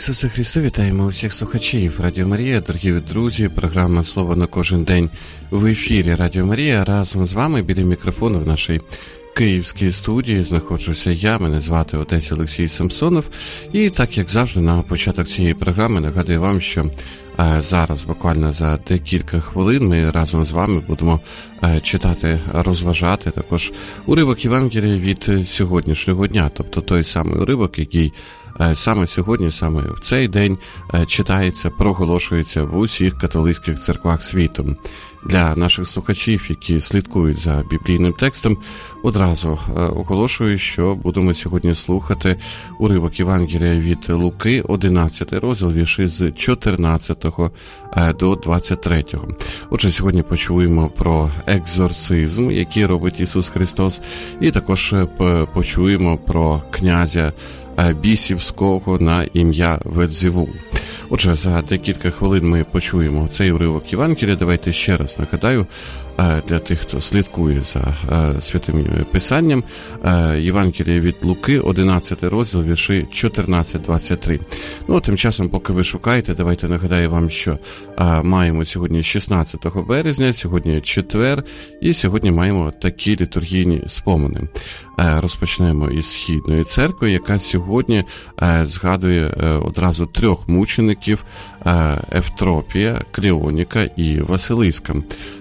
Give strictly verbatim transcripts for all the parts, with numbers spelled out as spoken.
Ісусе Христе, вітаємо усіх слухачів Радіо Марія, дорогі друзі, програма «Слово на кожен день» в ефірі Радіо Марія. Разом з вами біля мікрофону в нашій київській студії знаходжуся я, мене звати отець Олексій Самсонов. І так, як завжди, на початок цієї програми нагадую вам, що е, зараз, буквально за декілька хвилин, ми разом з вами будемо е, читати, розважати також уривок Євангелія від сьогоднішнього дня, тобто той самий уривок, який саме сьогодні, саме в цей день читається, проголошується в усіх католицьких церквах світу. Для наших слухачів, які слідкують за біблійним текстом, одразу оголошую, що будемо сьогодні слухати уривок Євангелія від Луки, одинадцятий розділ, вірші з чотирнадцятого до двадцять третього. Отже, сьогодні почуємо про екзорцизм, який робить Ісус Христос, і також почуємо про князя бісівського на ім'я Вельзевул. Отже, за декілька хвилин ми почуємо цей уривок Євангелія. Давайте ще раз нагадаю, для тих, хто слідкує за Святим Писанням, Євангелія від Луки, одинадцятий розділ, вірші чотирнадцять двадцять три. Ну, а тим часом, поки ви шукаєте, давайте нагадаю вам, що маємо сьогодні шістнадцятого березня, сьогодні четвер, і сьогодні маємо такі літургійні спомини. Розпочнемо із Східної церкви, яка сьогодні згадує одразу трьох мучеників: Евтропія, Клеоніка і Василиска.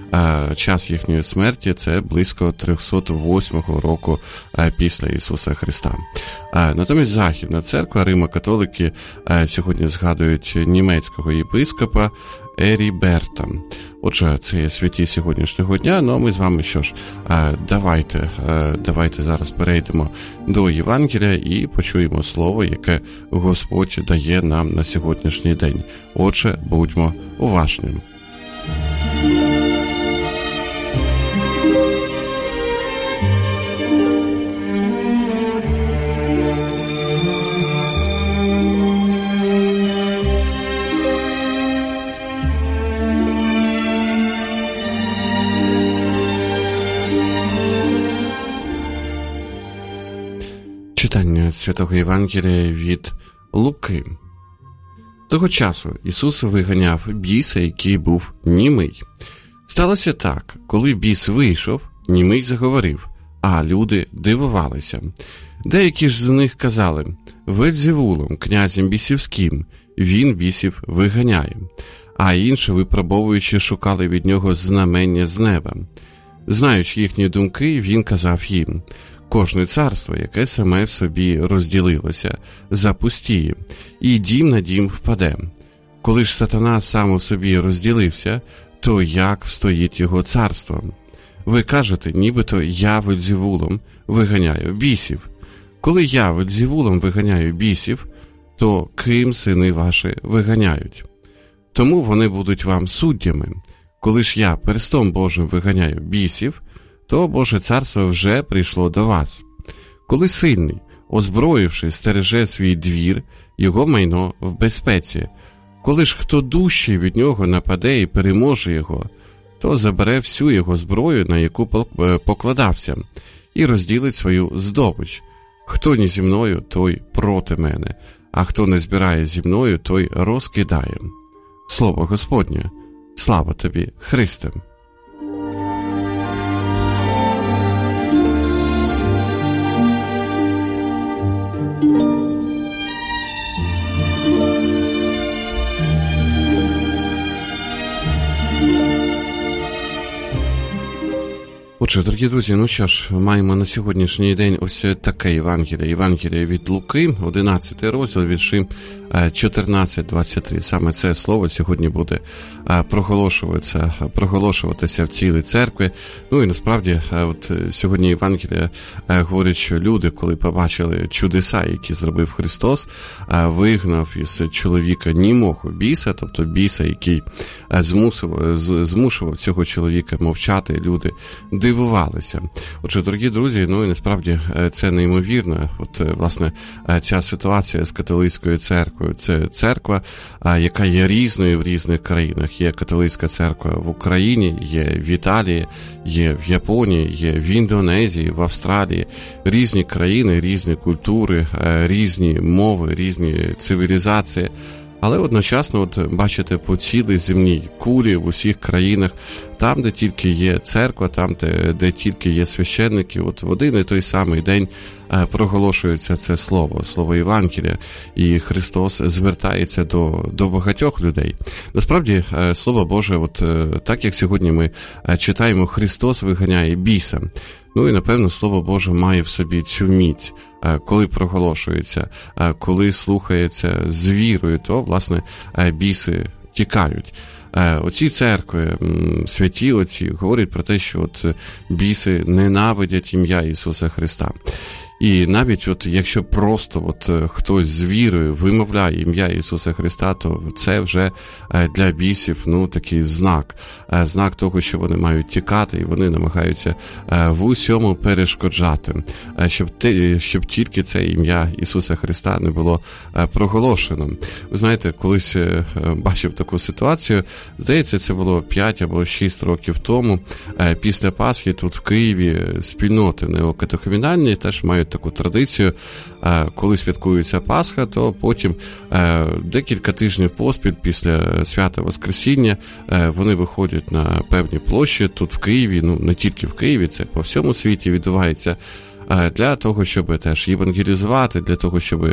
Час їхньої смерті – це близько трьохсот восьмого року після Ісуса Христа. Натомість Західна церква, Римо-католики, сьогодні згадують німецького єпископа Еріберта. Отже, це є святі сьогоднішнього дня. Ну, а ми з вами, що ж, давайте, давайте зараз перейдемо до Євангелія і почуємо слово, яке Господь дає нам на сьогоднішній день. Отже, будьмо уважними. Читання Святого Євангелія від Луки. Того часу Ісус виганяв біса, який був німий. Сталося так: коли біс вийшов, німий заговорив, а люди дивувалися. Деякі ж з них казали: Вельзевулом, князем бісівським, він бісів виганяє. А інші, випробовуючи, шукали від нього знамення з неба. Знаючи їхні думки, він казав їм: кожне царство, яке саме в собі розділилося, запустіє, і дім на дім впаде. Коли ж сатана сам у собі розділився, то як встоїть його царство? Ви кажете, нібито я Вельзевулом виганяю бісів. Коли я Вельзевулом виганяю бісів, то ким сини ваші виганяють? Тому вони будуть вам суддями. Коли ж я перстом Божим виганяю бісів, то Боже царство вже прийшло до вас. Коли сильний, озброївши, стереже свій двір, його майно в безпеці. Коли ж хто дужчий від нього нападе і переможе його, то забере всю його зброю, на яку покладався, і розділить свою здобич. Хто не зі мною, той проти мене, а хто не збирає зі мною, той розкидає. Слово Господнє. Слава тобі, Христе! Отже, дорогі друзі, ну що ж, маємо на сьогоднішній день ось таке Євангеліє. Євангеліє від Луки, одинадцятий розділ, вірші чотирнадцять двадцять три. Саме це слово сьогодні буде проголошуватися, проголошуватися в цілій церкві. Ну і насправді, от сьогодні Євангелія говорить, що люди, коли побачили чудеса, які зробив Христос, вигнав із чоловіка німого біса, тобто біса, який змусив, змушував цього чоловіка мовчати, люди дивувалися. Отже, дорогі друзі, ну і насправді це неймовірно. От, власне, ця ситуація з католицькою церквою, церквою. Це церква, яка є різною в різних країнах. Є католицька церква в Україні, є в Італії, є в Японії, є в Індонезії, в Австралії. Різні країни, різні культури, різні мови, різні цивілізації. Але одночасно, от бачите, по цілій земній кулі в усіх країнах, там, де тільки є церква, там, де, де тільки є священники, от в один і той самий день е, проголошується це слово, слово Євангелія, і Христос звертається до, до багатьох людей. Насправді, е, Слово Боже, от е, так як сьогодні ми е, читаємо, Христос виганяє біса. Ну і, напевно, Слово Боже має в собі цю міць, коли проголошується, коли слухається з вірою, то, власне, біси тікають. Оці церкви, святі отці, говорять про те, що от біси ненавидять ім'я Ісуса Христа. І навіть от якщо просто от хтось з вірою вимовляє ім'я Ісуса Христа, то це вже для бісів, ну, такий знак. Знак того, що вони мають тікати, і вони намагаються в усьому перешкоджати, щоб, те, щоб тільки це ім'я Ісуса Христа не було проголошено. Ви знаєте, колись бачив таку ситуацію, здається, це було п'ять або шість років тому, після Пасхи тут в Києві спільноти неокатехумінальні теж мають таку традицію, коли святкується Пасха, то потім декілька тижнів поспіль після свята Воскресіння вони виходять на певні площі тут в Києві, ну не тільки в Києві, це по всьому світі відбувається, для того, щоб теж євангелізувати, для того, щоб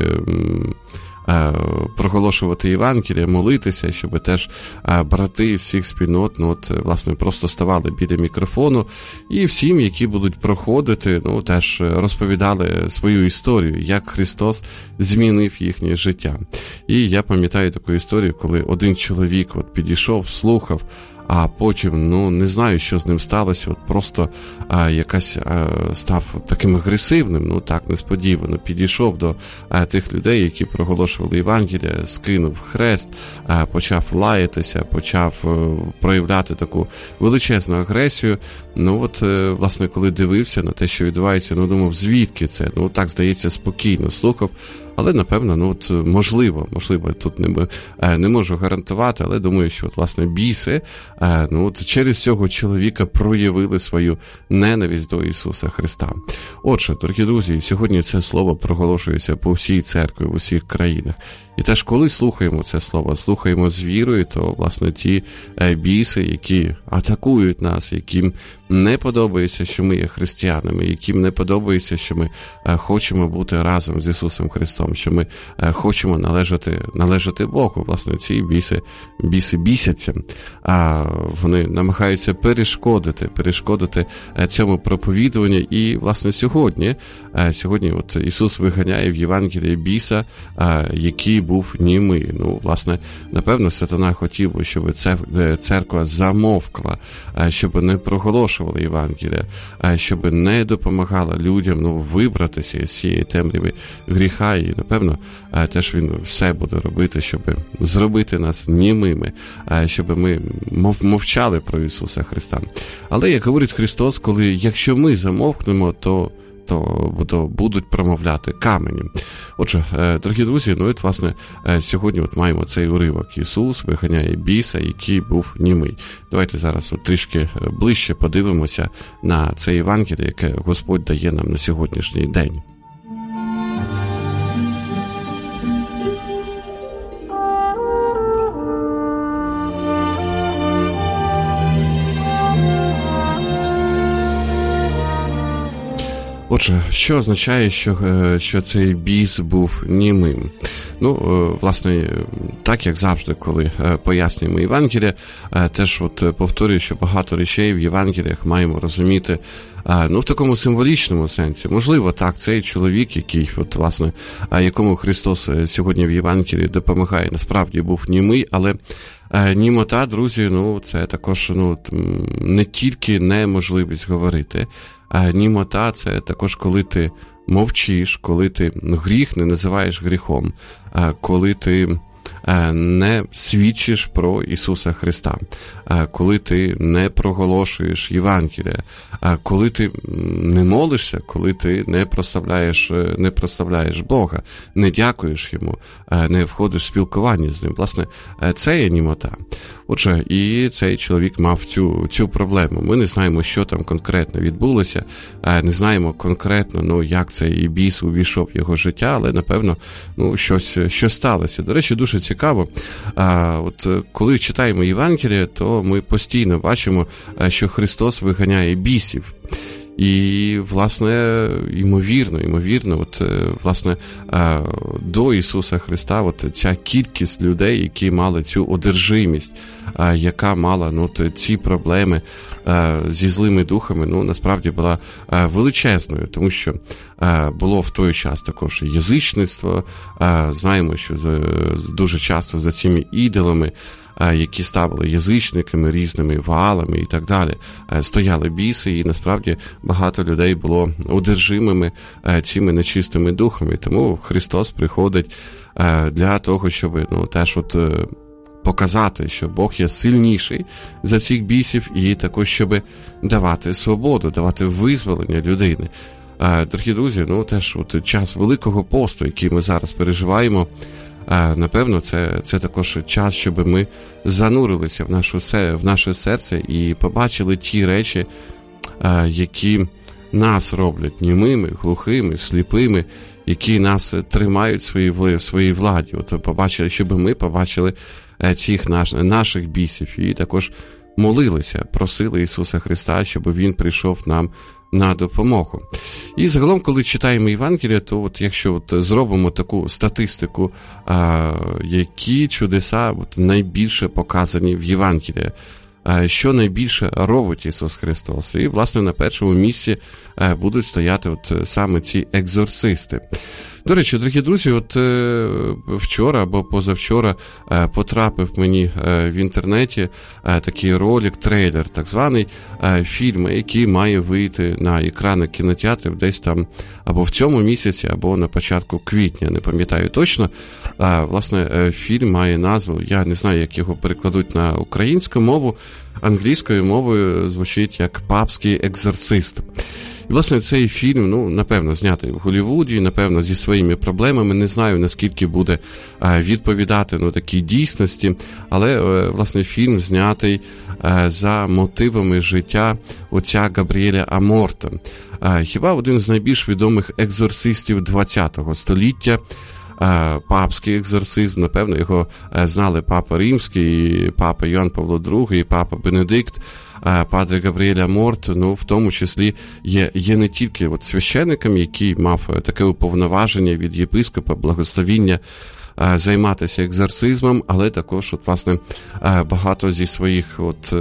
проголошувати Євангеліє, молитися, щоб теж брати з всіх спільнот, ну, от, власне, просто ставали біля мікрофону і всім, які будуть проходити, ну, теж розповідали свою історію, як Христос змінив їхнє життя. І я пам'ятаю таку історію, коли один чоловік от підійшов, слухав, а потім, ну, не знаю, що з ним сталося, от просто а, якась а, став таким агресивним, ну, так, несподівано, підійшов до а, тих людей, які проголошували Євангелія, скинув хрест, а, почав лаятися, почав а, проявляти таку величезну агресію. Ну, от, а, власне, коли дивився на те, що відбувається, ну, думав, звідки це? Ну, так, здається, спокійно слухав. Але, напевно, ну, от, можливо, можливо, тут не, не можу гарантувати, але думаю, що, от, власне, біси, ну, от, через цього чоловіка проявили свою ненависть до Ісуса Христа. Отже, дорогі друзі, сьогодні це слово проголошується по всій церкві, в усіх країнах. І теж, коли слухаємо це слово, слухаємо з вірою, то, власне, ті біси, які атакують нас, яким не подобається, що ми є християнами, яким не подобається, що ми хочемо бути разом з Ісусом Христом, що ми хочемо належати, належати Богу. Власне, ці біси, біси бісяться, а вони намагаються перешкодити, перешкодити цьому проповідуванню. І, власне, сьогодні, сьогодні от Ісус виганяє в Євангелії біса, який був німий. Ну, власне, напевно, сатана хотів би, щоб церква замовкла, щоб не проголошувала Євангелія, щоб не допомагала людям, ну, вибратися з цієї темряви гріха. І, напевно, теж він все буде робити, щоб зробити нас німими, щоб ми мовчали про Ісуса Христа. Але, як говорить Христос, коли, якщо ми замовкнемо, то То, то будуть промовляти камені. Отже, дорогі друзі, ну от, власне, сьогодні от маємо цей уривок. Ісус виганяє біса, який був німий. Давайте зараз от трішки ближче подивимося на це Євангеліє, яке Господь дає нам на сьогоднішній день. Отже, що означає, що, що цей біс був німим? Ну, власне, так як завжди, коли пояснюємо Євангеліє, теж от повторюю, що багато речей в Євангеліях маємо розуміти, ну, в такому символічному сенсі. Можливо, так, цей чоловік, який, от, власне, якому Христос сьогодні в Євангелії допомагає, насправді був німий, але німота, друзі, ну, це також, ну, не тільки неможливість говорити, а німота – це також, коли ти мовчиш, коли ти гріх не називаєш гріхом, коли ти не свідчиш про Ісуса Христа, коли ти не проголошуєш Євангелія, коли ти не молишся, коли ти не прославляєш, не прославляєш Бога, не дякуєш Йому, не входиш в спілкування з Ним. Власне, це є німота. Отже, і цей чоловік мав цю, цю проблему. Ми не знаємо, що там конкретно відбулося, не знаємо конкретно, ну, як цей біс увійшов в його життя, але, напевно, ну, щось, щось сталося. До речі, дуже цікаво, от коли читаємо Євангеліє, то ми постійно бачимо, що Христос виганяє бісів. І, власне, ймовірно, ймовірно, от, власне, до Ісуса Христа от ця кількість людей, які мали цю одержимість, яка мала, ну, ці проблеми зі злими духами, ну, насправді була величезною, тому що було в той час також язичництво, знаємо, що дуже часто за цими ідолами, які ставили язичниками, різними ваалами і так далі, стояли біси, і насправді багато людей було одержимими цими нечистими духами. Тому Христос приходить для того, щоб, ну, теж от показати, що Бог є сильніший за цих бісів, і також, щоб давати свободу, давати визволення людини. Дорогі друзі, ну, теж от час Великого посту, який ми зараз переживаємо, напевно, це, це також час, щоб ми занурилися в, нашу, в наше серце і побачили ті речі, які нас роблять німими, глухими, сліпими, які нас тримають в своїй, в своїй владі. От побачили, щоб ми побачили цих наш, наших бісів і також молилися, просили Ісуса Христа, щоб Він прийшов нам на допомогу. І загалом, коли читаємо Євангелія, то от якщо от зробимо таку статистику, а, які чудеса от найбільше показані в Євангелії, а, що найбільше робить Ісус Христос. І, власне, на першому місці а, будуть стояти от саме ці екзорцисти. До речі, дорогі друзі, от е, вчора або позавчора е, потрапив мені е, в інтернеті е, такий ролик, трейлер, так званий, е, фільм, який має вийти на екрани кінотеатрів десь там або в цьому місяці, або на початку квітня, не пам'ятаю точно. Е, власне, е, фільм має назву, я не знаю, як його перекладуть на українську мову, англійською мовою звучить як «Папський екзорцист». І, власне, цей фільм, ну, напевно, знятий в Голлівуді, напевно, зі своїми проблемами. Не знаю, наскільки буде відповідати, ну, такій дійсності, але, власне, фільм знятий за мотивами життя отця Габріеля Аморта. Хіба один з найбільш відомих екзорцистів ХХ століття, папський екзорцизм, напевно, його знали Папа Римський, Папа Йоанн Павло другий, Папа Бенедикт, Падре Габріель Аморт, ну, в тому числі є, є не тільки от священником, який мав таке уповноваження від єпископа, благословіння займатися екзорцизмом, але також, от, власне, багато зі своїх от,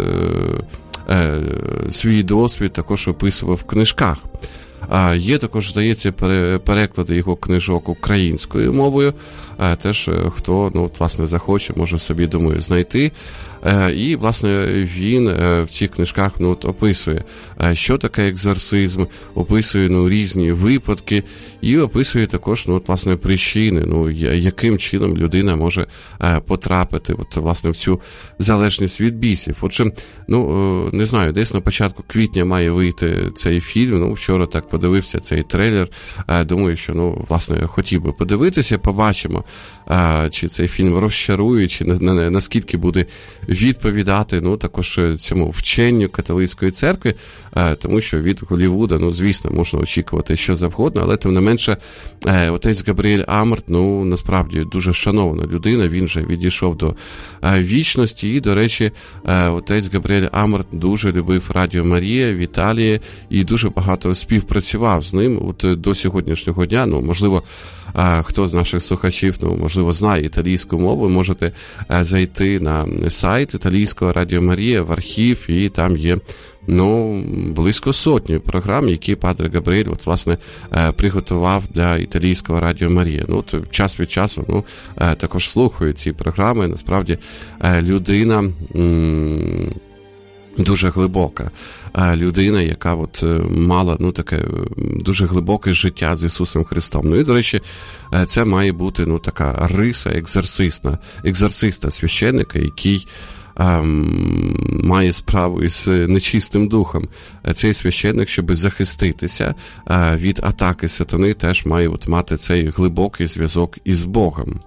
свій досвід також описував в книжках. А є також, здається, переклади його книжок українською мовою. Теж хто, ну, власне, захоче, може собі, думаю, знайти. І, власне, він в цих книжках, ну, от, описує, що таке екзорцизм, описує, ну, різні випадки і описує також, ну, от, власне, причини, ну, яким чином людина може потрапити, от, власне, в цю залежність від бісів. Отже, ну, не знаю, десь на початку квітня має вийти цей фільм. Ну, вчора так подивився цей трейлер. Думаю, що, ну, власне, хотів би подивитися, побачимо, чи цей фільм розчарує, чи наскільки буде відповідати, ну, також цьому вченню католицької церкви, тому що від Голлівуда, ну, звісно, можна очікувати що завгодно, але, тим не менше, отець Габріель Аморт, ну, насправді, дуже шанована людина, він же відійшов до вічності, і, до речі, отець Габріель Аморт дуже любив Радіо Марія в Італії і дуже багато співпрацював з ним от до сьогоднішнього дня. Ну, можливо, хто з наших слухачів, ну, можливо, знає італійську мову, можете зайти на сайт італійського Радіо Марія в архів, і там є, ну, близько сотні програм, які Падре Габріель, от, власне, приготував для італійського Радіо Марія. Ну, от, час від часу, ну, також слухаю ці програми. Насправді, людина... М- дуже глибока людина, яка от мала, ну, таке дуже глибоке життя з Ісусом Христом. Ну і, до речі, це має бути, ну, така риса екзорциста, екзорциста, священника, який ем, має справу із нечистим духом. Цей священник, щоб захиститися е, від атаки сатани, теж має от мати цей глибокий зв'язок із Богом.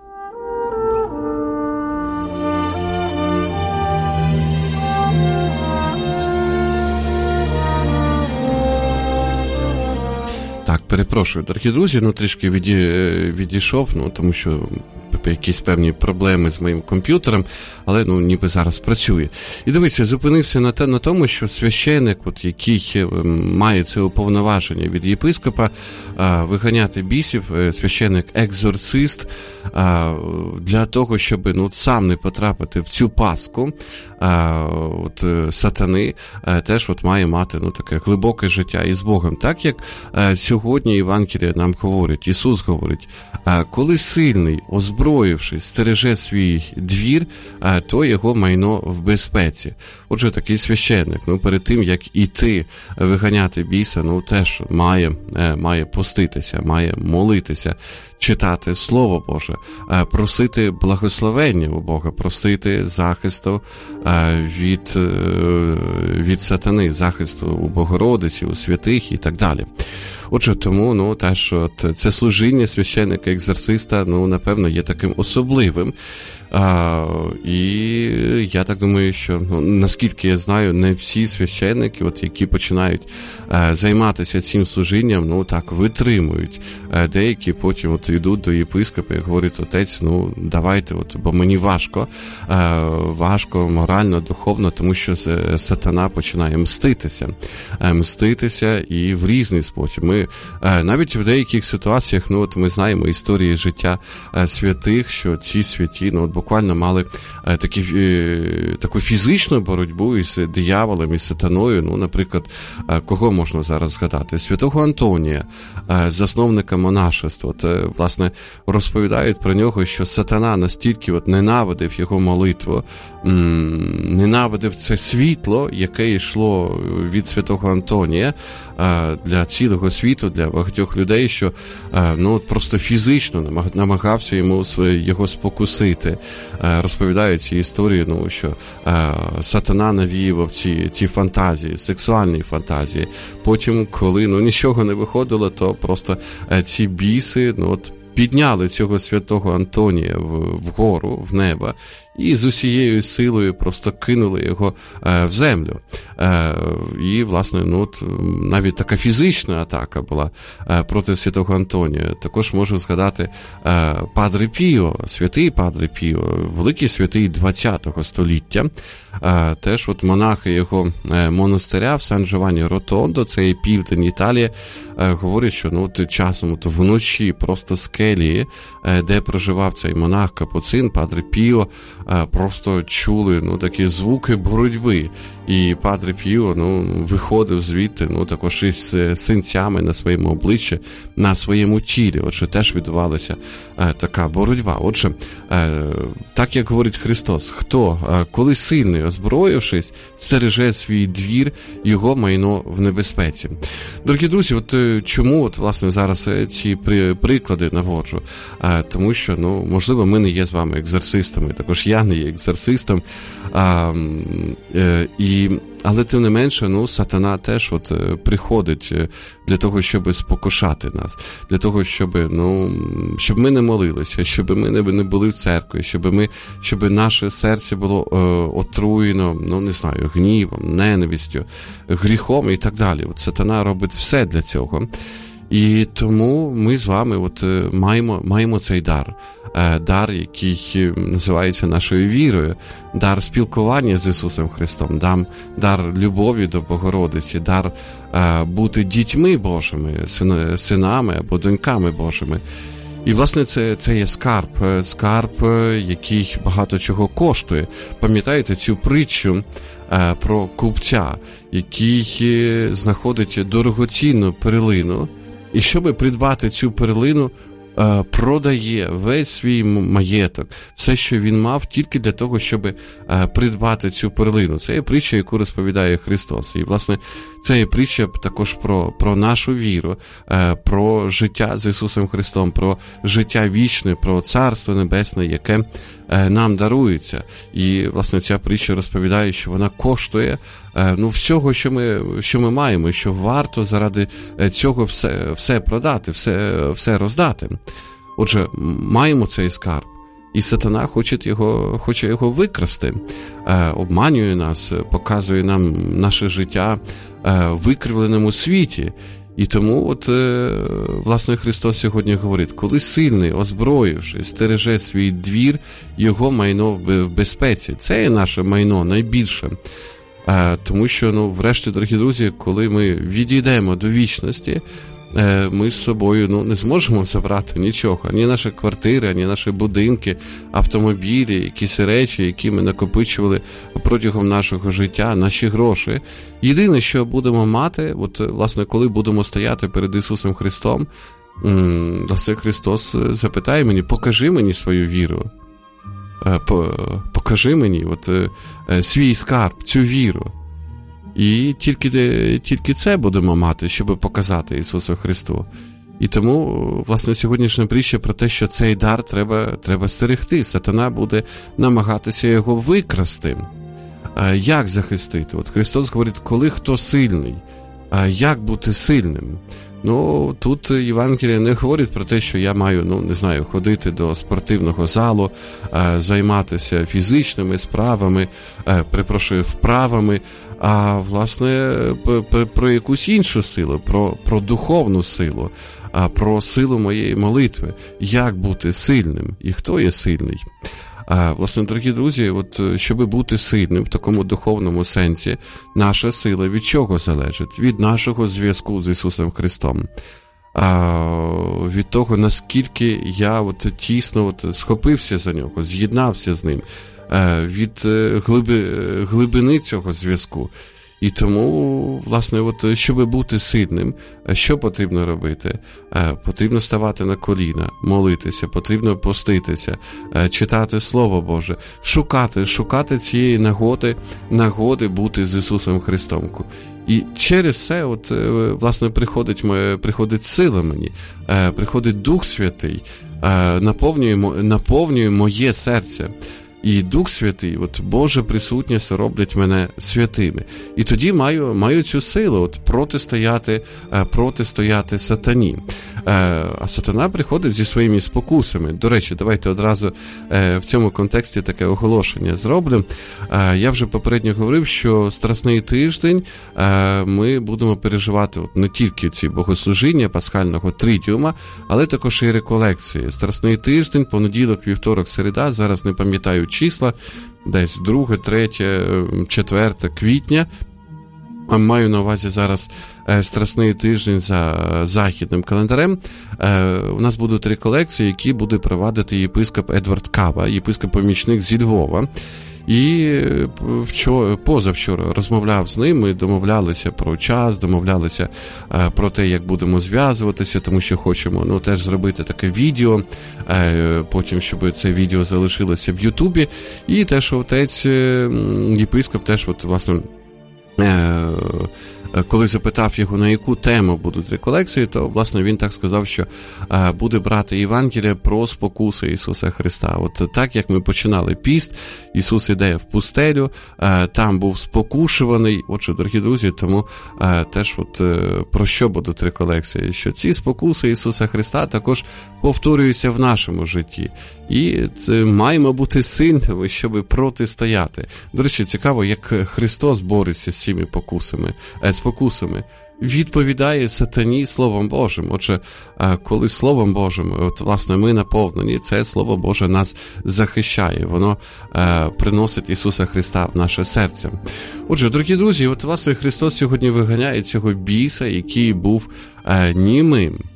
Так, перепрошую, дорогі друзі, ну трішки віді, відійшов, ну тому що якісь певні проблеми з моїм комп'ютером, але ну ніби зараз працює. І дивіться, зупинився на, те, на тому, що священик, от, який має це уповноваження від єпископа а, виганяти бісів, священик-екзорцист, а, для того, щоб ну, сам не потрапити в цю пастку а, от, сатани, а, теж от, має мати ну, таке глибоке життя із Богом. Так як а, сьогодні Євангелія нам говорить, Ісус говорить, а, коли сильний, озброївшись, стереже свій двір, а, то його майно в безпеці. Отже, такий священник, ну, перед тим, як іти виганяти біса, ну, теж має, має поститися, має молитися, читати Слово Боже, просити благословення у Бога, просити захисту від, від сатани, захисту у Богородиці, у святих і так далі. Отже, тому, ну, теж от, це служіння священника-екзорциста, ну, напевно, є таким особливим. А, і я так думаю, що, ну, наскільки я знаю, не всі священники, от, які починають а, займатися цим служінням, ну, так, витримують. А, деякі потім от йдуть до єпископа і говорять: отець, ну, давайте, от, бо мені важко, а, важко морально, духовно, тому що сатана починає мститися. А, мститися і в різний спосіб. Ми а, навіть в деяких ситуаціях, ну, от ми знаємо історії життя а, святих, що ці святі, ну, от, буквально мали е, такі, е, таку фізичну боротьбу із дияволом, із сатаною. Ну, наприклад, е, кого можна зараз згадати? Святого Антонія, е, засновника монашества. От, е, власне, розповідають про нього, що сатана настільки от ненавидив його молитву, м- ненавидив це світло, яке йшло від святого Антонія е, для цілого світу, для багатьох людей, що е, ну, просто фізично намагався йому його спокусити. Розповідають ці історії, ну, що е, сатана навіював ці, ці фантазії, сексуальні фантазії. Потім, коли ну, нічого не виходило, то просто е, ці біси ну, от, підняли цього святого Антонія в, вгору, в небо, і з усією силою просто кинули його е, в землю. Е, і, власне, ну, от, навіть така фізична атака була е, проти святого Антонія. Також можу згадати е, Падре Піо, святий Падре Піо, великий святий ХХ століття. Е, теж от монахи його е, монастиря в Сан-Джованні-Ротондо, це є південь Італії, е, говорять, що ну, от, часом от, вночі просто з келії, е, де проживав цей монах-капуцин, Падре Піо, просто чули ну, такі звуки боротьби. І Падре Піо ну, виходив звідти ну, також із синцями на своєму обличчі, на своєму тілі. Отже, теж відбувалася е, така боротьба. Отже, е, так як говорить Христос, хто, е, коли сильний, озброївшись, стереже свій двір, його майно в небезпеці. Дорогі друзі, от е, чому от, власне, зараз ці при, приклади наводжу? Е, тому що, ну, можливо, ми не є з вами екзорцистами, також я не є екзорцистом, а, е, і, але тим не менше, ну, сатана теж от, е, приходить для того, щоб спокушати нас, для того, щоб, ну, щоб ми не молилися, щоб ми не, не були в церкві, щоб, ми, щоб наше серце було е, отруєно, ну, не знаю, гнівом, ненавистю, гріхом і так далі. От сатана робить все для цього. І тому ми з вами от, маємо, маємо цей дар. Дар, який називається нашою вірою, дар спілкування з Ісусом Христом, дар любові до Богородиці, дар бути дітьми Божими, синами або доньками Божими. І, власне, це, це є скарб, скарб, який багато чого коштує. Пам'ятаєте цю притчу про купця, який знаходить дорогоцінну перлину, і щоб придбати цю перлину, продає весь свій маєток, все, що він мав, тільки для того, щоб придбати цю перлину. Це є притча, яку розповідає Христос. І, власне, це є притча також про, про нашу віру, про життя з Ісусом Христом, про життя вічне, про Царство Небесне, яке нам дарується. І, власне, ця притча розповідає, що вона коштує ну, всього, що ми, що ми маємо, що варто заради цього все, все продати, все, все роздати. Отже, маємо цей скарб, і сатана хоче його, хоче його викрасти, обманює нас, показує нам наше життя в викривленому світі. І тому, от, власне, Христос сьогодні говорить, коли сильний, озброївши, стереже свій двір, його майно в безпеці. Це є наше майно найбільше. Тому що, ну, врешті, дорогі друзі, коли ми відійдемо до вічності, ми з собою, ну, не зможемо забрати нічого. Ані наші квартири, ані наші будинки, автомобілі, якісь речі, які ми накопичували протягом нашого життя, наші гроші. Єдине, що будемо мати, от, власне, коли будемо стояти перед Ісусом Христом, власне, Христос запитає мені, покажи мені свою віру. Покажи мені от, свій скарб, цю віру. І тільки, тільки це будемо мати, щоб показати Ісусу Христу. І тому, власне, сьогоднішня притча про те, що цей дар треба, треба стерегти. Сатана буде намагатися його викрасти. Як захистити? От Христос говорить, коли хто сильний, як бути сильним? Ну, тут Євангелія не говорить про те, що я маю, ну, не знаю, ходити до спортивного залу, займатися фізичними справами, перепрошую, вправами, а, власне, про якусь іншу силу, про, про духовну силу, про силу моєї молитви. Як бути сильним? І хто є сильний? А, власне, дорогі друзі, от, щоб бути сильним в такому духовному сенсі, наша сила від чого залежить? Від нашого зв'язку з Ісусом Христом. А, від того, наскільки я от, тісно от, схопився за Нього, з'єднався з Ним, а, від глиби, глибини цього зв'язку. І тому, власне, от, щоб бути сильним, що потрібно робити? Потрібно ставати на коліна, молитися, потрібно поститися, читати Слово Боже, шукати, шукати цієї нагоди, нагоди бути з Ісусом Христом. І через це, от, власне, приходить, приходить сила мені, приходить Дух Святий, наповнює, наповнює моє серце. І Дух Святий, от Божа присутність роблять мене святими. І тоді маю, маю цю силу от, протистояти, протистояти сатані. А сатана приходить зі своїми спокусами. До речі, давайте одразу в цьому контексті таке оголошення зроблю. Я вже попередньо говорив, що Страсний тиждень ми будемо переживати от не тільки ці богослужіння пасхального тридіума, але також і реколекції. Страсний тиждень, понеділок, вівторок, середа, зараз не пам'ятаю числа, десь друге, третє, четверте квітня. Маю на увазі зараз е, Страсний тиждень за західним календарем. Е, у нас будуть реколекції, які буде провадити єпископ Едвард Кава, єпископ-помічник зі Львова. І вчора, позавчора розмовляв з ним, ми домовлялися про час, домовлялися е, про те, як будемо зв'язуватися, тому що хочемо, ну, теж зробити таке відео, е, потім, щоб це відео залишилося в Ютубі. І теж отець, е, єпископ теж, от, власне, коли запитав його, на яку тему будуть реколекції, то, власне, він так сказав, що буде брати Євангелія про спокуси Ісуса Христа. От так, як ми починали піст, Ісус іде в пустелю, там був спокушуваний. Отже, дорогі друзі, тому теж от про що будуть реколекції? Що ці спокуси Ісуса Христа також повторюються в нашому житті. І це маємо бути сильними, щоб протистояти. До речі, цікаво, як Христос бореться з цими покусами, спокусами. Відповідає сатані Словом Божим. Отже, коли Словом Божим, от, власне, ми наповнені, це Слово Боже нас захищає. Воно е, приносить Ісуса Христа в наше серце. Отже, дорогі друзі, от, власне, Христос сьогодні виганяє цього біса, який був е, німим.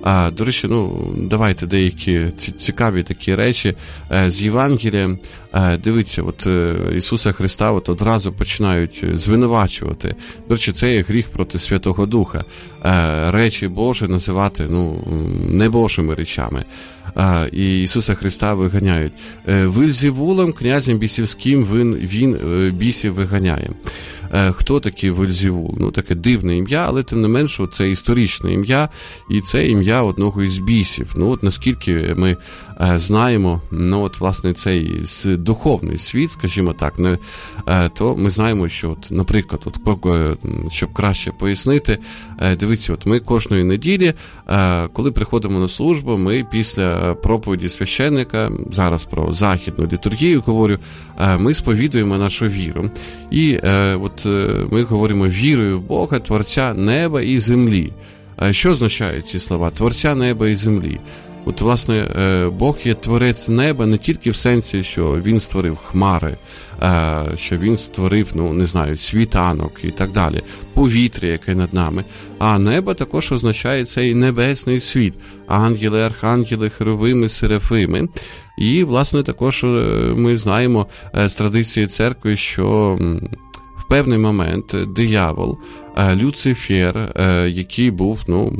А, до речі, ну, давайте деякі цікаві такі речі з Євангелія. Дивіться, от Ісуса Христа от одразу починають звинувачувати. До речі, це є гріх проти Святого Духа. Речі Божі називати, ну, небожими речами. І Ісуса Христа виганяють. Вельзевулом, князем бісівським, він, він бісів виганяє. Хто такий Вельзевул? Ну, таке дивне ім'я, але тим не менше це історичне ім'я, і це ім'я одного із бісів. Ну, от наскільки ми знаємо, ну, от, власне, цей духовний світ, скажімо так, не, то ми знаємо, що, от, наприклад, от, щоб краще пояснити, дивіться, от ми кожної неділі, коли приходимо на службу, ми після проповіді священника, зараз про західну літургію говорю, ми сповідуємо нашу віру. І от ми говоримо вірою в Бога, Творця неба і землі. Що означають ці слова? Творця неба і землі. От, власне, Бог є творець неба не тільки в сенсі, що Він створив хмари, що Він створив, ну, не знаю, світанок і так далі, повітря, яке над нами. А небо також означає цей небесний світ. Ангели, архангели, херовими, серафими. І, власне, також ми знаємо з традиції церкви, що в певний момент диявол, Люцифер, який був, ну,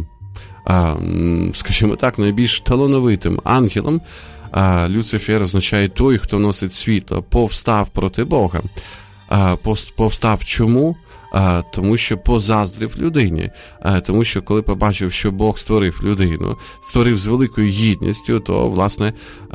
скажімо так, найбільш талановитим ангелом, Люцифер означає той, хто носить світло, повстав проти Бога. Повстав чому? Тому що позаздрив людині. Тому що коли побачив, що Бог створив людину, створив з великою гідністю, то, власне,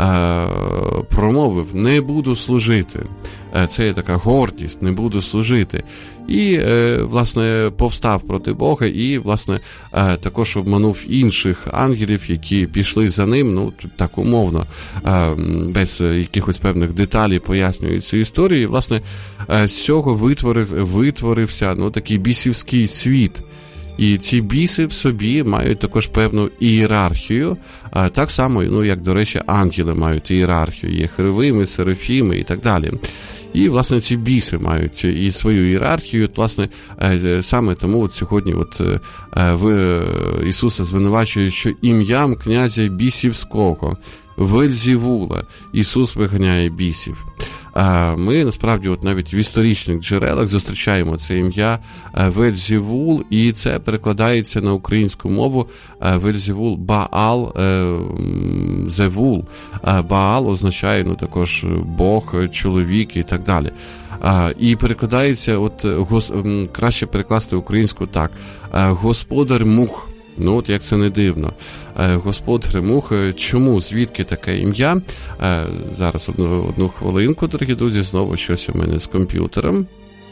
промовив: не буду служити. Це є така гордість, не буду служити. І, власне, повстав проти Бога і, власне, також обманув інших ангелів, які пішли за ним, ну, так умовно, без якихось певних деталей пояснюють цю історію. І, власне, з цього витворив, витворився, ну, такий бісівський світ. І ці біси в собі мають також певну ієрархію, так само, ну, як, до речі, ангели мають ієрархію, є херовими, серафіми і так далі. І, власне, ці біси мають і свою ієрархію. От, власне, саме тому от сьогодні от, в Ісуса звинувачує, що ім'ям князя бісівського, Вельзевула, Ісус виганяє бісів. Ми, насправді, от навіть в історичних джерелах зустрічаємо це ім'я Вельзевул, і це перекладається на українську мову Вельзевул Баал Зевул. Баал означає, ну, також Бог, чоловік і так далі. І перекладається, от гос, краще перекласти українську так: господар мух. Ну, от як це не дивно. Господар мух. Чому? Звідки таке ім'я? Зараз одну, одну хвилинку, дорогі друзі, знову щось у мене з комп'ютером.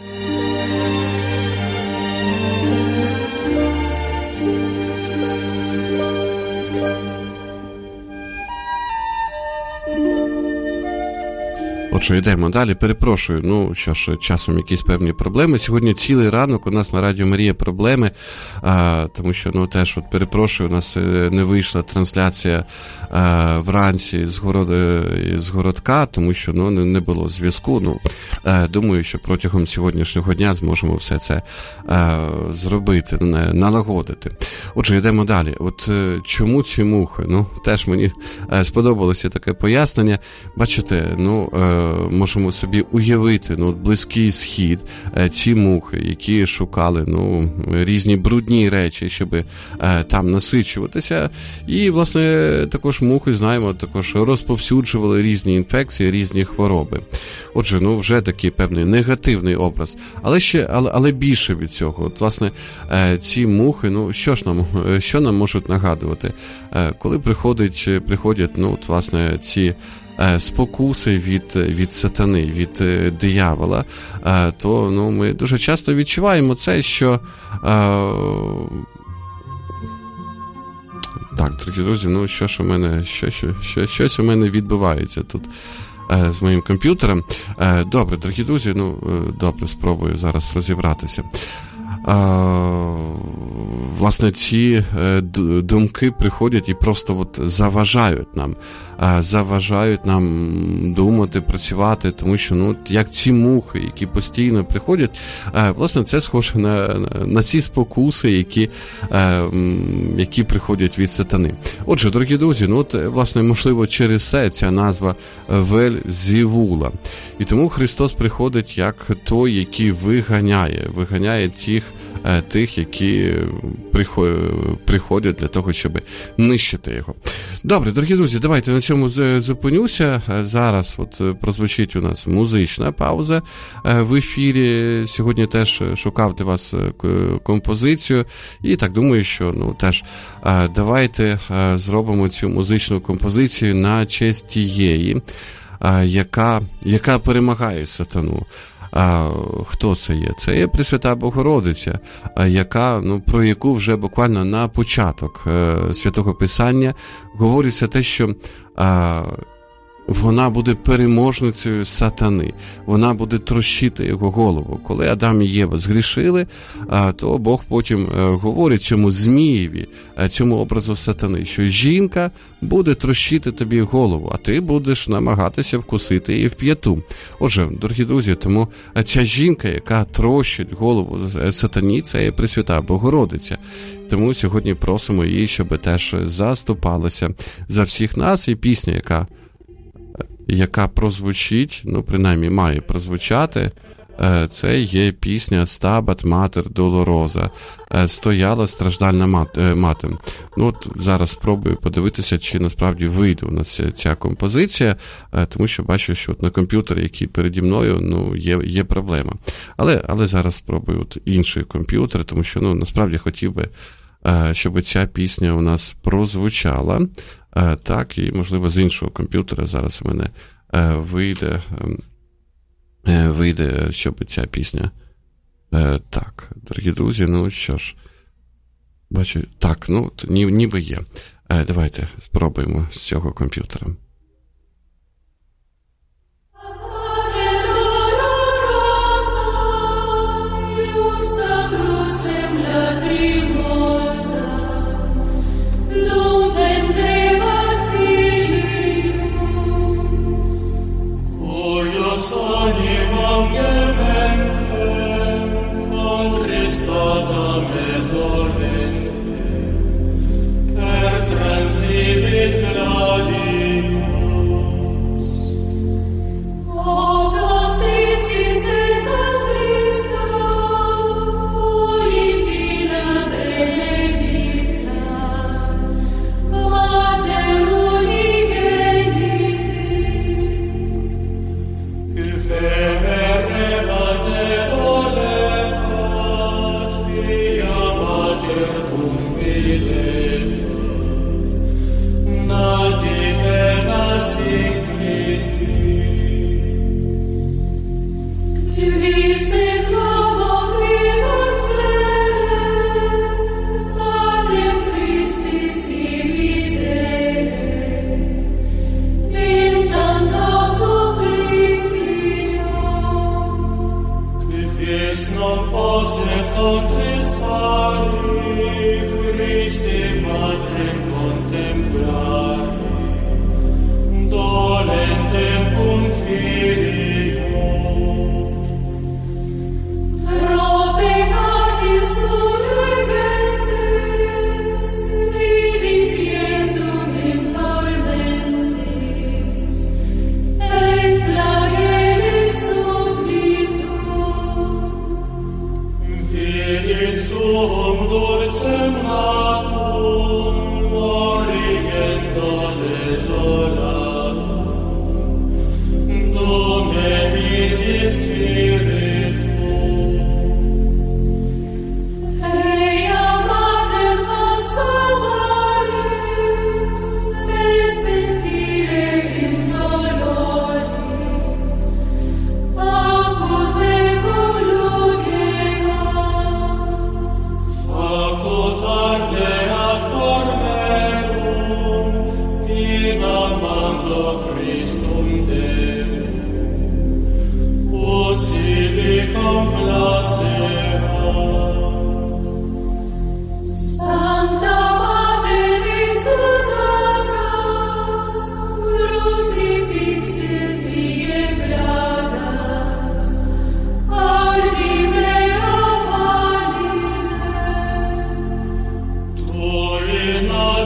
Отже, йдемо далі. Перепрошую, ну, що ж, часом якісь певні проблеми. Сьогодні цілий ранок у нас на Радіо Марія проблеми, а, тому що, ну, теж, от перепрошую, у нас не вийшла трансляція а, вранці з, город, з городка, тому що, ну, не було зв'язку. Ну, а, думаю, що протягом сьогоднішнього дня зможемо все це а, зробити, налагодити. Отже, йдемо далі. От чому ці мухи? Ну, теж мені сподобалося таке пояснення. Бачите, ну, можемо собі уявити, ну, Близький Схід, ці мухи, які шукали, ну, різні брудні речі, щоб там насичуватися. І, власне, також мухи, знаємо, також розповсюджували різні інфекції, різні хвороби. Отже, ну, вже такий певний негативний образ. Але ще, але, але більше від цього. От, власне, ці мухи, ну, що ж нам, що нам можуть нагадувати? Коли приходять, приходять, ну, от, власне, ці спокуси від, від сатани, від диявола, то, ну, ми дуже часто відчуваємо це, що так, дорогі друзі, ну, що ж у мене, що, що, що, щось у мене відбувається тут з моїм комп'ютером. Добре, дорогі друзі, ну, добре, спробую зараз розібратися. власне, ці думки приходять і просто от заважають нам, заважають нам думати, працювати, тому що, ну, як ці мухи, які постійно приходять, власне, це схоже на, на ці спокуси, які, які приходять від сатани. Отже, дорогі друзі, ну, от, власне, можливо, через це ця назва Вельзевула. І тому Христос приходить як той, який виганяє, виганяє тих, тих, які приходять для того, щоб нищити його. Добре, дорогі друзі, давайте на цьому зупинюся. Зараз от прозвучить у нас музична пауза в ефірі. Сьогодні теж шукав для вас композицію. І так думаю, що, ну, теж давайте зробимо цю музичну композицію на честь тієї, яка, яка перемагає сатану. А хто це є? Це є Пресвята Богородиця, яка, ну, про яку вже буквально на початок Святого Писання говориться те, що а, вона буде переможницею сатани, вона буде трощити його голову. Коли Адам і Єва згрішили, то Бог потім говорить цьому Змієві, цьому образу сатани, що жінка буде трощити тобі голову, а ти будеш намагатися вкусити її в п'яту. Отже, дорогі друзі, тому ця жінка, яка трощить голову сатані, це є Пресвята Богородиця. Тому сьогодні просимо її, щоб теж заступалася за всіх нас, і пісня, яка яка прозвучить, ну, принаймні, має прозвучати, це є пісня «Стабат Матер Долороза», «Стояла страждальна мати». Ну, от зараз спробую подивитися, чи насправді вийде у нас ця композиція, тому що бачу, що от на комп'ютері, який переді мною, ну, є, є проблема. Але, але зараз спробую от інший комп'ютер, тому що, ну, насправді хотів би, щоб ця пісня у нас прозвучала. Так, і, можливо, з іншого комп'ютера зараз у мене вийде, вийде, щоб ця пісня. Так, дорогі друзі, ну що ж, бачу, так, ну, ніби є. Давайте спробуємо з цього комп'ютера.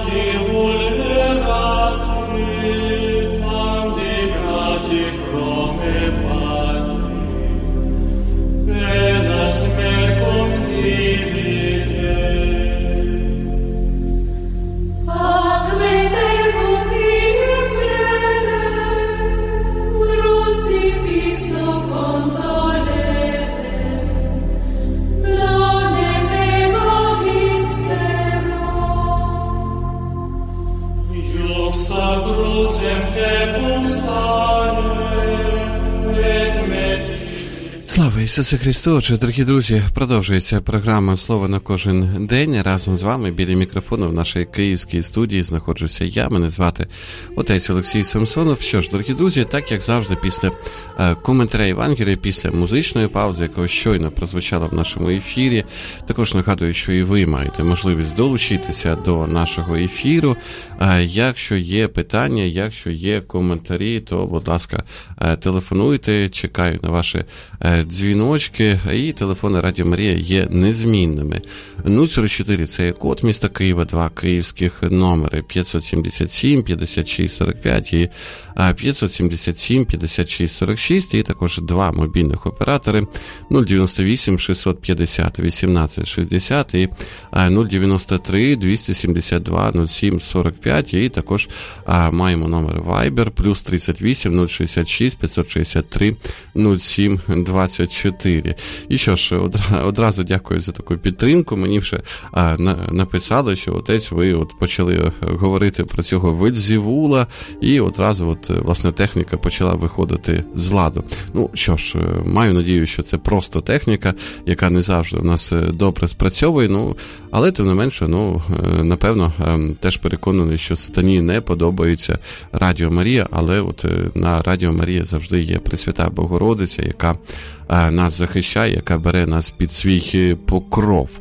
Слава Ісусу Христу! Отже, дорогі друзі, продовжується програма «Слово на кожен день». Разом з вами біля мікрофону в нашій київській студії знаходжуся я, мене звати отець Олексій Самсонов. Що ж, дорогі друзі, так як завжди після е, коментаря Євангелія, після музичної паузи, яка щойно прозвучала в нашому ефірі, також нагадую, що і ви маєте можливість долучитися до нашого ефіру. Е, якщо є питання, якщо є коментарі, то, будь ласка, е, телефонуйте, чекаю на ваші е, дзвіночки, і телефони Радіо Марія є незмінними. нуль сорок чотири – це код міста Києва, два київських номери п'ятсот сімдесят сім п'ятдесят шість сорок п'ять і п'ятсот сімдесят сім п'ятдесят шість сорок шість, і також два мобільних оператори нуль дев'яносто вісім шістсот п'ятдесят вісімнадцять шістдесят і нуль дев'яносто три двісті сімдесят два нуль сім сорок п'ять, і також а, маємо номер Viber плюс тридцять вісім нуль шістдесят шість п'ятсот шістдесят три нуль сім двадцять чотири. І що ж, одразу дякую за таку підтримку. Мені вже а, на, написали, що отець, ви от почали говорити про цього Вельзевула, і одразу от, власне, техніка почала виходити з ладу. Ну, що ж, маю надію, що це просто техніка, яка не завжди у нас добре спрацьовує, ну, але тим не менше, ну, напевно, теж переконаний, що сатані не подобається Радіо Марія, але от на Радіо Марія завжди є Пресвята Богородиця, яка нас захищає, яка бере нас під свій покров.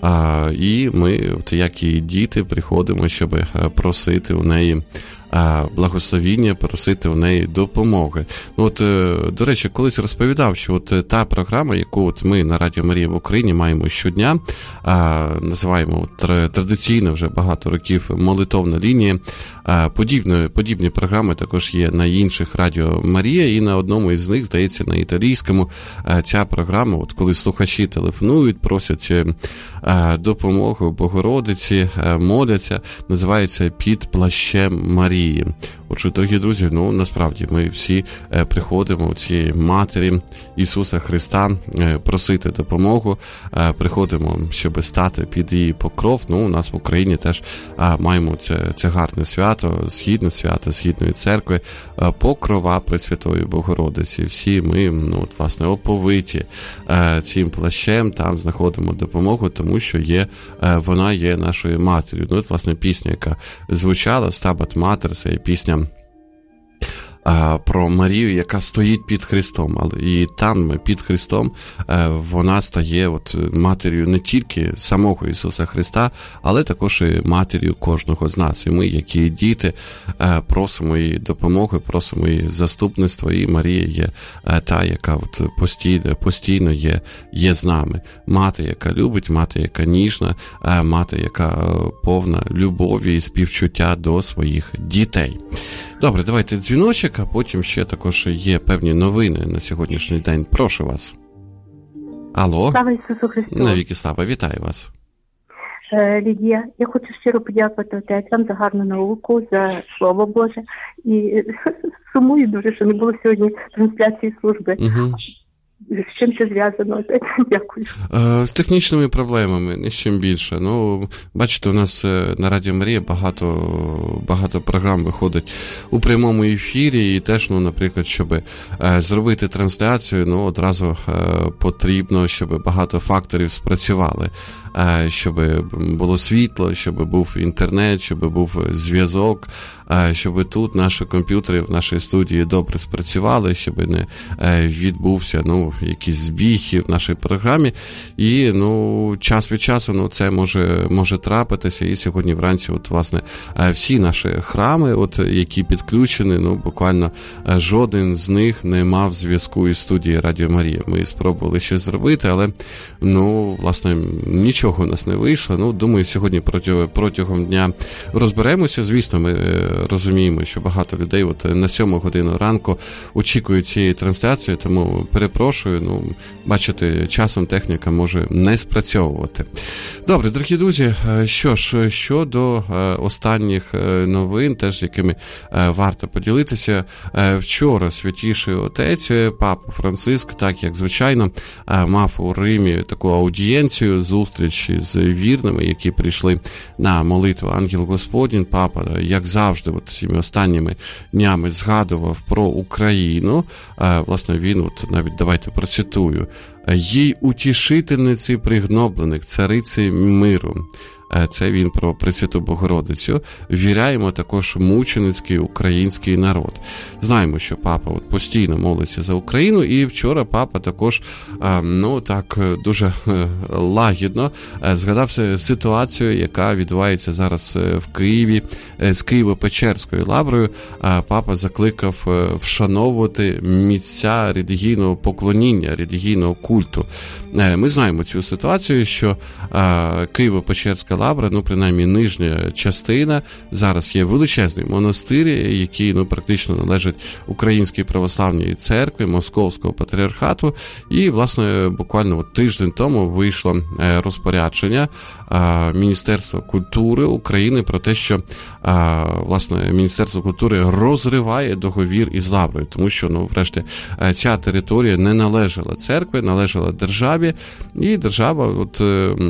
А, і ми, от, як і діти, приходимо, щоб просити у неї благословіння, просити у неї допомоги. Ну, от, до речі, колись розповідав, що от та програма, яку от ми на Радіо Марія в Україні маємо щодня, а, називаємо от, традиційно вже багато років молитовна лінія. А, подібні, подібні програми також є на інших Радіо Марія, і на одному із них, здається, на італійському, а, ця програма, от коли слухачі телефонують, просять а, допомогу Богородиці, а, моляться, називається «Під плащем Марії». Отже, дорогі друзі, ну, насправді, ми всі е, приходимо у цієї Матері Ісуса Христа е, просити допомогу, е, приходимо, щоб стати під її покров. Ну, у нас в Україні теж е, маємо це, це гарне свято, східне свято Східної церкви, е, покрова Пресвятої Богородиці. Всі ми, ну, от, власне, оповиті е, цим плащем, там знаходимо допомогу, тому що є, е, вона є нашою матір'ю. Ну, от, власне, пісня, яка звучала, «Стабат Матер», це пісня про Марію, яка стоїть під Христом, але і там під Христом вона стає от матір'ю не тільки самого Ісуса Христа, але також і матір'ю кожного з нас. І ми, які діти, просимо її допомоги, просимо її заступництва, і Марія є та, яка от постійно, постійно є, є з нами. Мати, яка любить, мати, яка ніжна, мати, яка повна любові і співчуття до своїх дітей. Добре, давайте дзвіночок, а потім ще також є певні новини на сьогоднішній день. Прошу вас. Алло. Слава Ісусу Христу. Навіки слава, вітаю вас. Лідія, я хочу щиро подякувати отцям за гарну науку, за Слово Боже. І сумую дуже, що не було сьогодні трансляції служби. Угу. З чим це зв'язано? Дякую. З технічними проблемами, не з чим більше. Ну, бачите, у нас на Радіо Марія багато, багато програм виходить у прямому ефірі, і теж, ну, наприклад, щоб зробити трансляцію, ну, одразу потрібно, щоб багато факторів спрацювали. Щоб було світло, щоб був інтернет, щоб був зв'язок, щоб тут наші комп'ютери в нашій студії добре спрацювали, щоб не відбувся, ну, якийсь збіг в нашій програмі. І, ну, час від часу, ну, це може, може трапитися. І сьогодні вранці, от, власне, всі наші храми, от, які підключені, ну, буквально жоден з них не мав зв'язку із студією Радіо Марія. Ми спробували щось зробити, але, ну, власне, нічого нічого у нас не вийшло. Ну, думаю, сьогодні проти, протягом дня розберемося. Звісно, ми розуміємо, що багато людей от на сьому годину ранку очікують цієї трансляції, тому перепрошую, ну, бачите, часом техніка може не спрацьовувати. Добре, дорогі друзі, що ж, щодо останніх новин, теж якими варто поділитися. Вчора Святіший Отець, Папа Франциск, так як звичайно, мав у Римі таку аудієнцію, зустріч з вірними, які прийшли на молитву Ангел Господній. Папа, як завжди, от цими останніми днями згадував про Україну. Власне, він, от навіть давайте процитую: «Їй утішительниці пригноблених, цариці миру». Це він про Пресвяту Богородицю. Віряємо також мученицький український народ. Знаємо, що папа от постійно молиться за Україну, і вчора папа також, ну так, дуже лагідно згадав ситуацію, яка відбувається зараз в Києві з Києво-Печерською лаврою. Папа закликав вшановувати місця релігійного поклоніння, релігійного культу. Ми знаємо цю ситуацію, що Києво-Печерська лавра, ну, принаймні, нижня частина, зараз є величезний монастир, який, ну, практично належить Українській православній церкві, Московського патріархату, і, власне, буквально от тиждень тому вийшло розпорядження Міністерства культури України про те, що, власне, Міністерство культури розриває договір із лаврою, тому що, ну, врешті, ця територія не належала церкві, належала державі, і держава, от,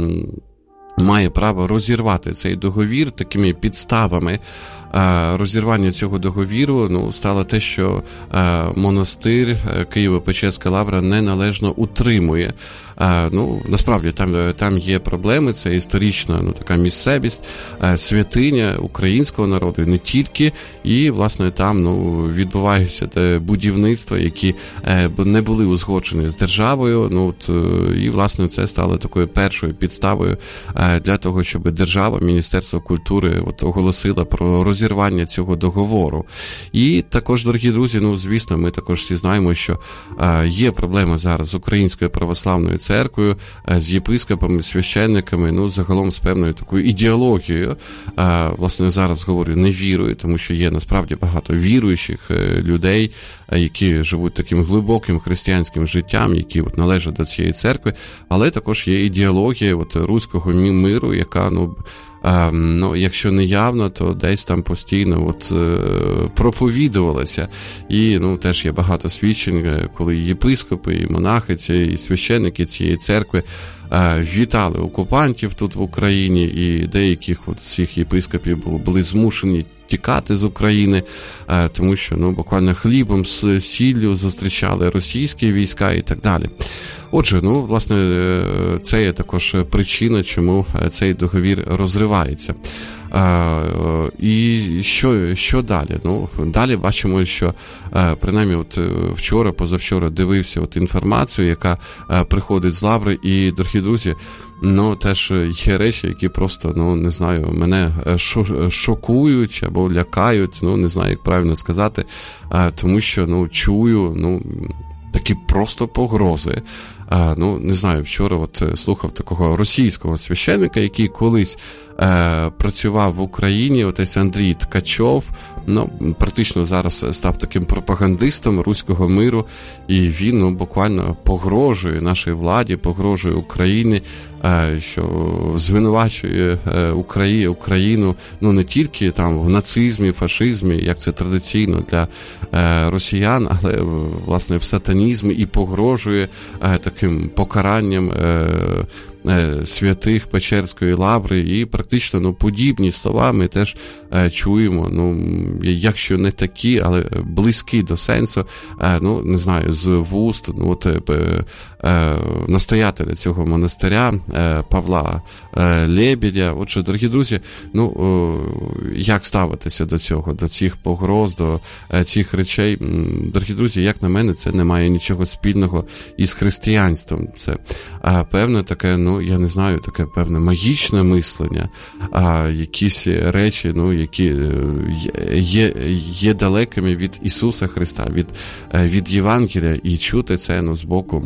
має право розірвати цей договір. Такими підставами розірвання цього договіру, ну, стало те, що монастир Києво-Печерська лавра неналежно утримує. Ну, насправді, там, там є проблеми, це історична, ну, така місцевість, святиня українського народу, не тільки, і, власне, там, ну, відбуваються те будівництва, які не були узгоджені з державою, ну, от, і, власне, це стало такою першою підставою для того, щоб держава, Міністерство культури, от, оголосила про розірвання цього договору. І також, дорогі друзі, ну, звісно, ми також всі знаємо, що є проблема зараз з Українською православною церквою, з єпископами, священниками, ну, загалом з певною такою ідеологією. Власне, зараз говорю не вірою, тому що є насправді багато віруючих людей, які живуть таким глибоким християнським життям, які от належать до цієї церкви, але також є ідеологія от руського миру, яка, ну, А, ну, якщо не явно, то десь там постійно от, е, проповідувалося. І, ну, теж є багато свідчень, коли єпископи, і монахи, і священники цієї церкви е, вітали окупантів тут в Україні, і деяких от цих єпископів були змушені тікати з України, е, тому що, ну, буквально хлібом з сіллю зустрічали російські війська і так далі. Отже, ну, власне, це є також причина, чому цей договір розривається. І що, що далі? Ну, далі бачимо, що принаймні от вчора, позавчора дивився от інформацію, яка приходить з лаври, і, дорогі друзі, ну, теж є речі, які просто, ну, не знаю, мене шокують або лякають, ну, не знаю, як правильно сказати, тому що, ну, чую, ну, такі просто погрози. А, ну, не знаю, вчора от слухав такого російського священника, який колись е, працював в Україні, отець Андрій Ткачов, ну, практично зараз став таким пропагандистом руського миру, і він, ну, буквально погрожує нашій владі, погрожує Україні, е, що звинувачує е, Украї, Україну, ну, не тільки там в нацизмі, фашизмі, як це традиційно для е, росіян, але, власне, в сатанізмі, і погрожує е, таким покаранням е, е, святих Печерської лаври, і практично, ну, подібні слова ми теж е, чуємо, ну, якщо не такі, але близькі до сенсу, е, ну, не знаю, з вуст, ну, от, е, е, настоятеля цього монастиря е, Павла е, Лебедя. Отже, дорогі друзі, ну, е, як ставитися до цього, до цих погроз, до е, цих речей? Дорогі друзі, як на мене, це не має нічого спільного із християнством. Це а, певне таке, ну, я не знаю, таке певне магічне мислення, а, якісь речі, ну, які є, є далекими від Ісуса Христа, від, від Євангелія, і чути це, ну, з боку монахів,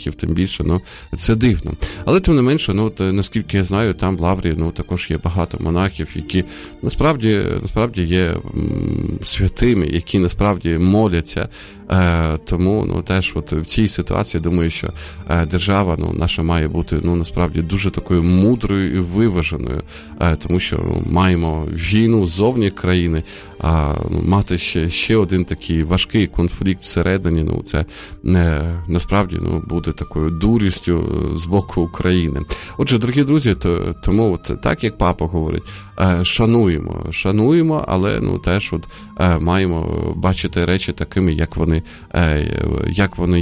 монахів, тим більше, ну, це дивно. Але тим не менше, ну, от, наскільки я знаю, там в Лаврі, ну, також є багато монахів, які насправді, насправді є м, святими, які насправді моляться. Е, тому, ну, теж от в цій ситуації, думаю, що е, держава, ну, наша має бути, ну, насправді дуже такою мудрою і виваженою, е, тому що ну, маємо війну ззовні країни, а ну, мати ще, ще один такий важкий конфлікт всередині, ну, це не, насправді, ну, буде такою дурістю з боку України. Отже, дорогі друзі, то, тому от так, як папа говорить, е, шануємо, шануємо, але, ну, теж от е, маємо бачити речі такими, як вони, е, як вони